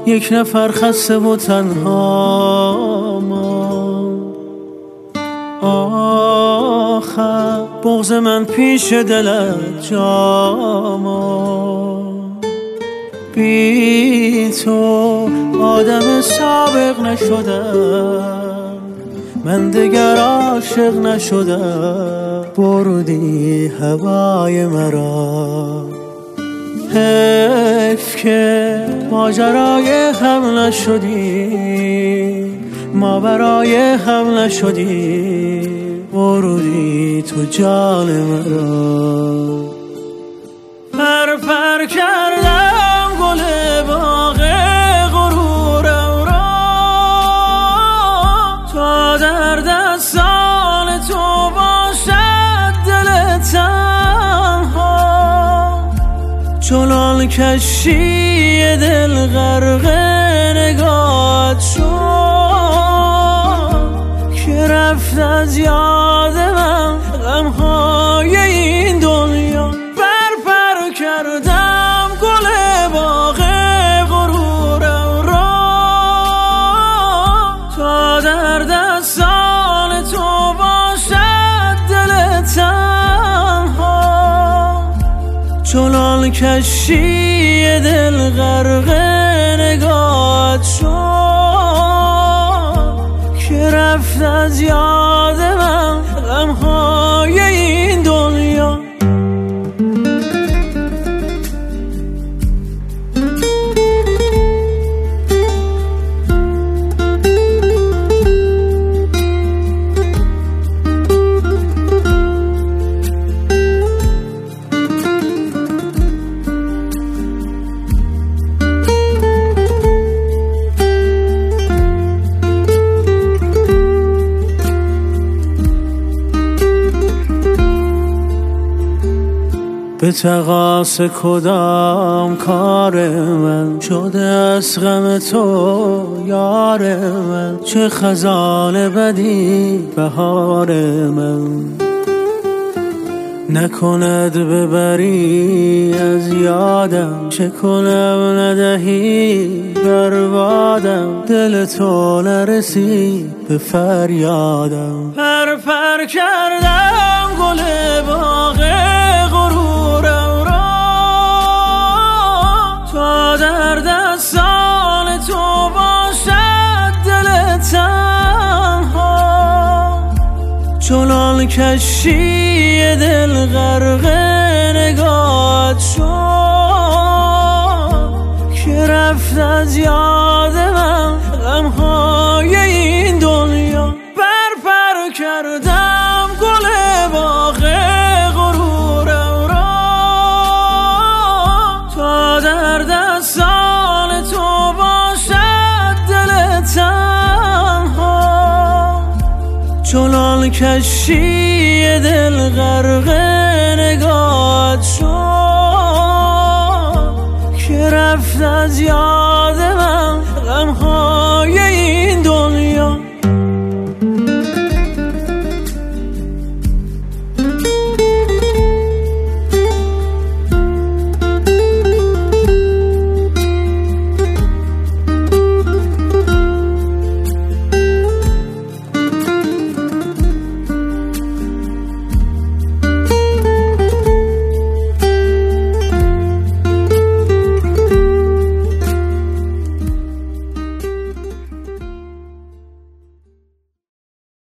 یک نفر خسته و تنها ما. آخر بغض من پیش دلت جاما، بی تو آدم سابق نشدم، من دگر عاشق نشدم. بردی هوای مرا، حیف که ماجرای هم نشدی، ما برای هم نشدی. بردی تو جان مرا. پر پر کردم گل باغ غرورم را، تا در دستان تو باشد دل تنها. چنان کشتی دل غرق نگاهت شد که رفت از یاد من غمهای این دنیا. پر پر کردم گل باغ غرورم را، تا در دستان تو باشد دل تنها. چنان کشتی دل غرق نگاهت شد که رفت از یاد من غمهای این دنیا. به تقاص کدام کار من شده از غم تو یار من؟ چه خزان بدی بهار من، نکند ببری از یادم. چه کنم ندهی بربادم، دل تو نرسید به فریادم. پر پر کردم گل باغ غرورم را، تا در دستان تو باشد دل تنها. چنان کشتی دل غرق نگاهت شد که رفت از یاد من غمهای این دنیا. پر پر کردم گل باغ غرورم را، تا در دستان تو باشد دل تنها. چنان کشتی دل غرق نگاهت شد که رفت از یاد